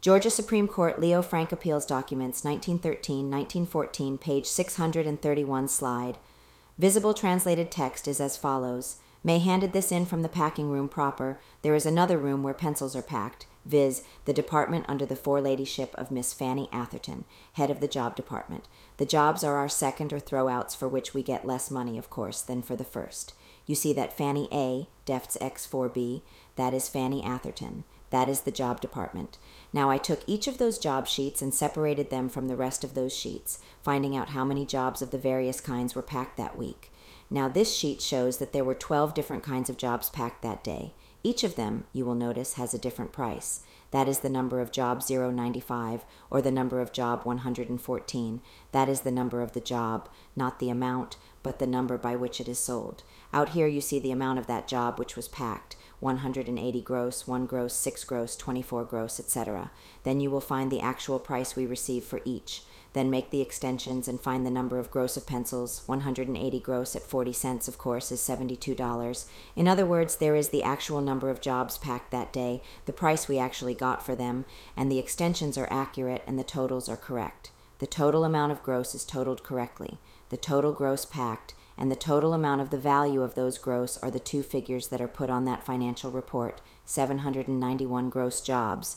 Georgia Supreme Court Leo Frank Appeals Documents, 1913-1914, page 631, slide. Visible translated text is as follows. May handed this in from the packing room proper. There is another room where pencils are packed, viz., the department under the foreladyship of Miss Fanny Atherton, head of the job department. The jobs are our second or throwouts, for which we get less money, of course, than for the first. You see that Fanny A, defts X4B, that is Fanny Atherton. That is the job department. Now I took each of those job sheets and separated them from the rest of those sheets, finding out how many jobs of the various kinds were packed that week. Now this sheet shows that there were 12 different kinds of jobs packed that day. Each of them, you will notice, has a different price. That is the number of job 095, or the number of job 114. That is the number of the job, not the amount, but the number by which it is sold. Out here you see the amount of that job which was packed, 180 gross, 1 gross, 6 gross, 24 gross, etc. Then you will find the actual price we receive for each. Then make the extensions and find the number of gross of pencils. 180 gross at 40 cents, of course, is $72. In other words, there is the actual number of jobs packed that day, the price we actually got for them, and the extensions are accurate and the totals are correct. The total amount of gross is totaled correctly. The total gross packed and the total amount of the value of those gross are the two figures that are put on that financial report, 791 gross jobs,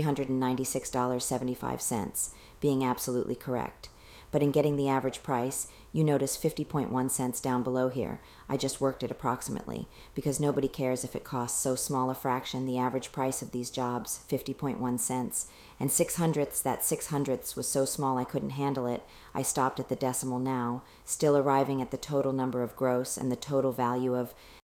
$396.75, being absolutely correct. But in getting the average price, you notice 50.1 cents down below here. I just worked it approximately, because nobody cares if it costs so small a fraction, the average price of these jobs, 50.1 cents. And 600ths, that 600ths was so small I couldn't handle it. I stopped at the decimal now, still arriving at the total number of gross and the total value of